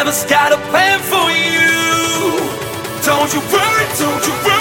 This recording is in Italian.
heaven's got a plan for you. Don't you worry, don't you worry.